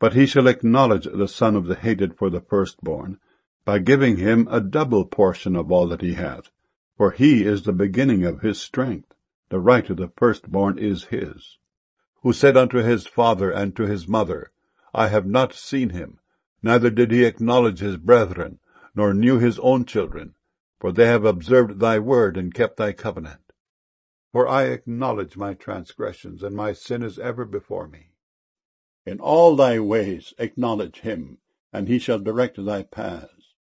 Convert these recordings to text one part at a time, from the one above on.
But he shall acknowledge the son of the hated for the firstborn, by giving him a double portion of all that he hath. For he is the beginning of his strength. The right of the firstborn is his. Who said unto his father and to his mother, I have not seen him, neither did he acknowledge his brethren, nor knew his own children. For they have observed thy word, and kept thy covenant. For I acknowledge my transgressions, and my sin is ever before me. In all thy ways acknowledge him, and he shall direct thy paths.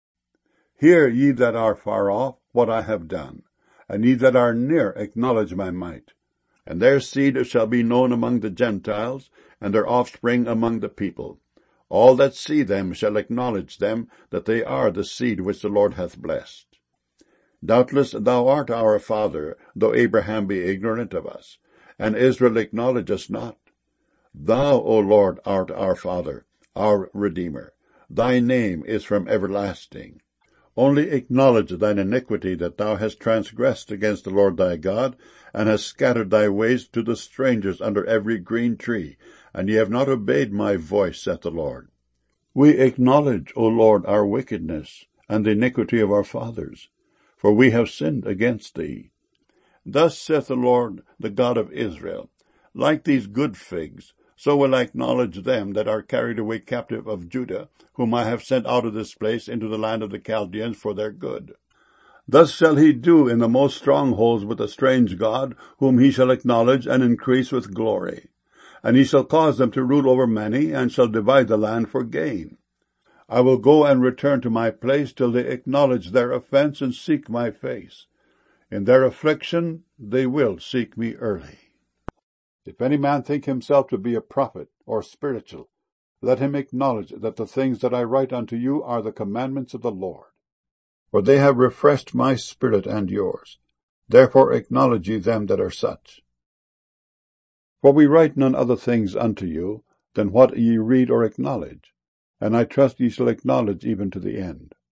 Hear, ye that are far off, what I have done, and ye that are near acknowledge my might. And their seed shall be known among the Gentiles, and their offspring among the people. All that see them shall acknowledge them, that they are the seed which the Lord hath blessed. Doubtless thou art our father, though Abraham be ignorant of us, and Israel acknowledge us not. Thou, O Lord, art our Father, our Redeemer. Thy name is from everlasting. Only acknowledge thine iniquity, that thou hast transgressed against the Lord thy God, and hast scattered thy ways to the strangers under every green tree, and ye have not obeyed my voice, saith the Lord. We acknowledge, O Lord, our wickedness, and the iniquity of our fathers, for we have sinned against thee. Thus saith the Lord, the God of Israel, like these good figs, so will I acknowledge them that are carried away captive of Judah, whom I have sent out of this place into the land of the Chaldeans for their good. Thus shall he do in the most strongholds with a strange god, whom he shall acknowledge and increase with glory. And he shall cause them to rule over many, and shall divide the land for gain. I will go and return to my place till they acknowledge their offense and seek my face. In their affliction they will seek me early. If any man think himself to be a prophet or spiritual, let him acknowledge that the things that I write unto you are the commandments of the Lord. For they have refreshed my spirit and yours. Therefore acknowledge ye them that are such. For we write none other things unto you than what ye read or acknowledge, and I trust ye shall acknowledge even to the end.